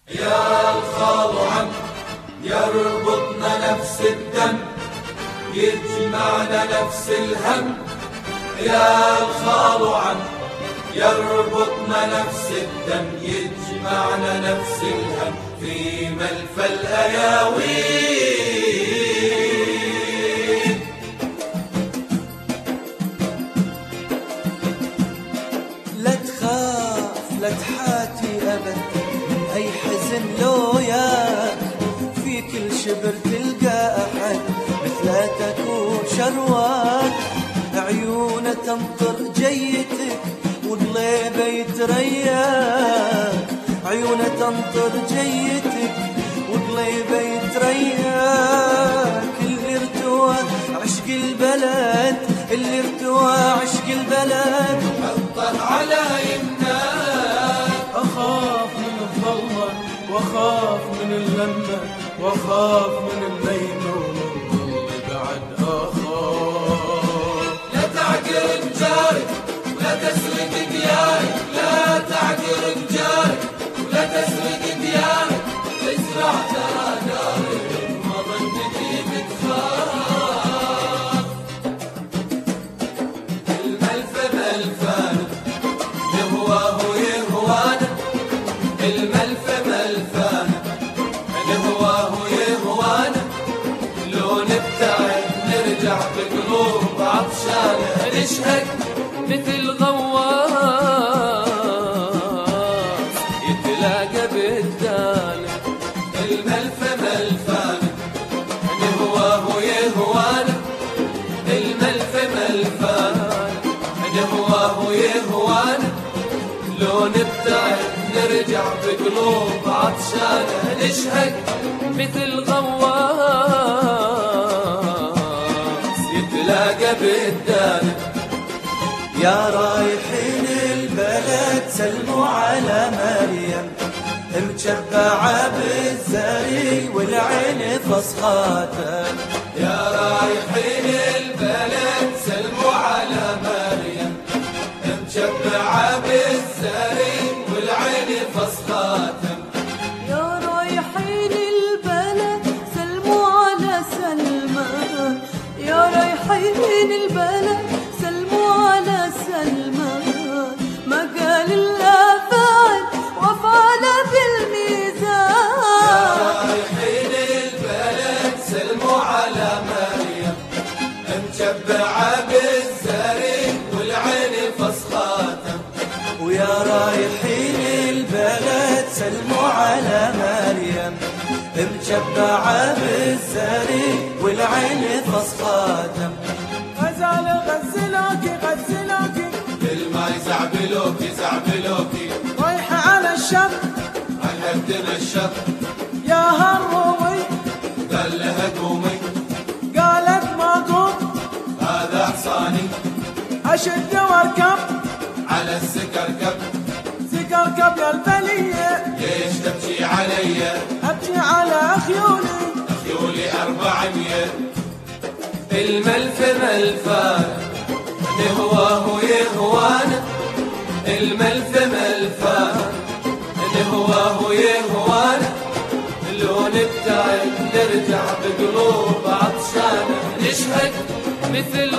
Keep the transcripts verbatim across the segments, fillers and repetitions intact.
يا الخال وعم يربطنا نفس الدم، يجمعنا نفس الهم. يا الخال وعم يربطنا نفس الدم، يجمعنا نفس الهم في ملفى الأياوين. لا تخاف لا تحاتي أبد أي حزن لو ياك، في كل شبر تلقى أحد مثلاتك وشرواك. عيونه تنطر جيتك وقلبه يترياك، عيونه تنطر جيتك وقلبه يترياك. اللي ارتوى عشق البلد، اللي ارتوى عشق البلد حطه على يمناك. أخاف من الظلمة وأخاف من اللمة وأخاف من الليل ومن ظل بعد أخاف. لا تعقر جارك ولا تسرق ديارك، لا تعقر جارك ولا تسرق ديارك. ازرع ترى دارك ما ظنتي بتخاف. الملفة ملفانة يهواه يهوانا، الملفة ملفانة يهواه يهوانا. لو نبتعد نرجع بقلوب عطشانة، نشهد مثل غواص يتلاقى بالدانة. الملفة ملفانة يهواه يهوانا، الملفة ملفانة يهواه يهوانا. لو نبتعد نرجع بقلوب عطشانة، نشهد مثل غواص يتلاقى بالدانة. يا رايحين البلد سلموا على مريم، مجبعة بالزري والعين فصخاتها. يا رايحين البلد سلموا على مريم، مجبعة بالزري والعين فصخاتها. يا رايحين البلد سلموا على سلمى، يا رايحين البلد سلموا على سلمى. ما قال إلا فعل وفعل بالميزان. يا رايحين البلد سلموا على مريم، مجبعة بالزري والعين فصخاتها. ويا رايحين البلد سلموا على مريم، مجبعة بالزري والعين فصخاتها. غزال غزلوكي غزلوكي بالما يزعبلوكي زعبلوكي، رايحة على الشط عهدنا الشط. يا هالرومي قال لها قومي، قالت ما قوم هذا حصاني أشد واركب على السكركب. سكركب يا البلية، ليش تبكي علي؟ أبكي على خيولي خيولي أربعمية. الملفة ملفانة يهواه يهوانا، الملفة ملفانة يهواه يهوانا. لو نبتعد نرجع بقلوب عطشانة، نشهد مثل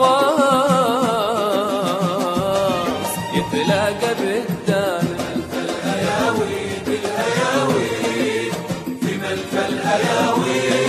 غواص يتلاقى بالدانة. الهياوي بالهياوي في ملفى الهياوي.